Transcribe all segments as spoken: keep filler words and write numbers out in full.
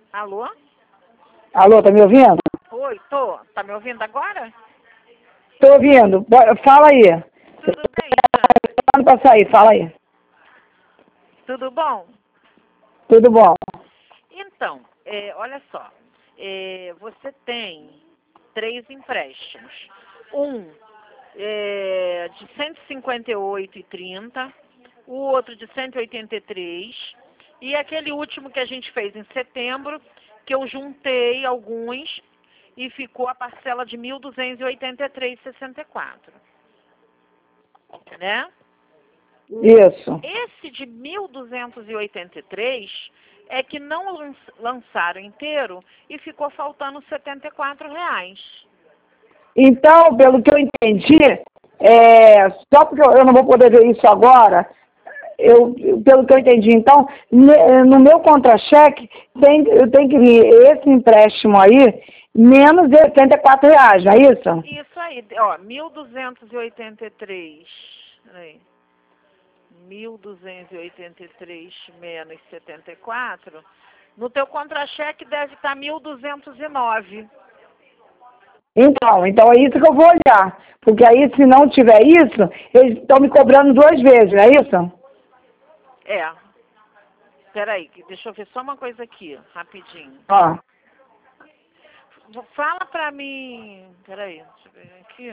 Alô? Alô, tá me ouvindo? Oi, tô. Tá me ouvindo agora? Tô ouvindo. Bora, fala aí. Tudo bem, Sandra? Tô pra sair, fala aí. Tudo bom? Tudo bom. Então, é, olha só. É, você tem três empréstimos. Um é, de cento e cinquenta e oito e trinta, o outro de cento e oitenta e três e aquele último que a gente fez em setembro, que eu juntei alguns e ficou a parcela de mil duzentos e oitenta e três e sessenta e quatro. Né? Isso. Esse de mil duzentos e oitenta e três é que não lan- lançaram inteiro e ficou faltando setenta e quatro reais. Então, pelo que eu entendi, é, só porque eu eu não vou poder ver isso agora, eu, pelo que eu entendi, então, ne- no meu contra-cheque, tem, eu tenho que vir esse empréstimo aí, menos de oitenta e quatro reais, não é isso? Isso aí, ó, mil duzentos e oitenta e três. Peraí. mil duzentos e oitenta e três menos setenta e quatro. No teu contra-cheque deve estar mil duzentos e nove. Então, então é isso que eu vou olhar. Porque aí, se não tiver isso, eles estão me cobrando duas vezes, não é isso? É. Peraí, que- deixa eu ver só uma coisa aqui, rapidinho. Ó, Fala pra mim. Peraí, deixa eu ver aqui.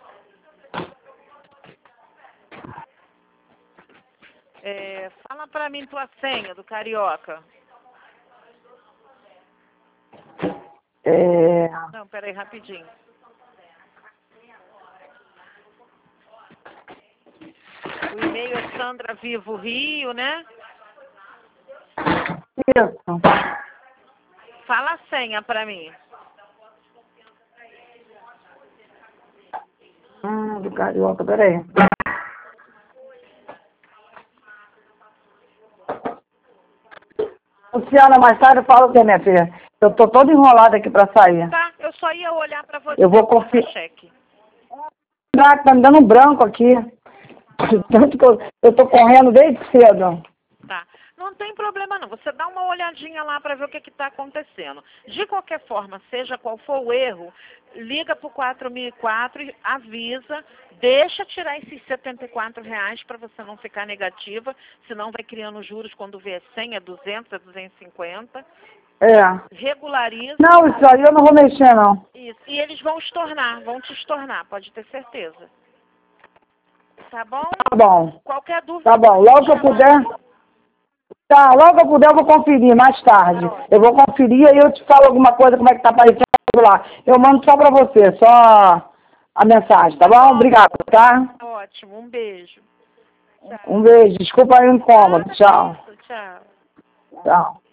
É, fala pra mim tua senha do Carioca. é, Não, peraí, rapidinho. O e-mail é Sandra Vivo Rio, né? isso. Fala a senha pra mim. Hum, do Carioca, peraí. Luciana, mais tarde eu falo com minha filha. Eu tô toda enrolada aqui pra sair. Tá, eu só ia olhar pra você Eu vou o conferir. contra-cheque. Ah, tá me dando um branco aqui. Tanto que eu, eu tô correndo desde cedo. Tá. Não tem problema não. Você dá uma olhadinha lá para ver o que está acontecendo. De qualquer forma, seja qual for o erro, liga para o quatro mil e quatro e avisa, deixa tirar esses setenta e quatro reais para você não ficar negativa, senão vai criando juros quando vê cem, é duzentos, é duzentos e cinquenta. É. Regulariza. Não, isso aí eu não vou mexer, não. Isso. E eles vão estornar, vão te estornar, pode ter certeza. Tá bom? Tá bom. Qualquer dúvida. Tá bom. Logo que eu chama. puder. Tá, logo que eu puder eu vou conferir mais tarde. Eu vou conferir e eu te falo alguma coisa, como é que tá aparecendo lá. Eu mando só pra você, só a mensagem, tá bom? Obrigado, tá? Ótimo, um beijo. Tchau. Um beijo. Desculpa aí o incômodo. Tchau. Tchau. Tchau.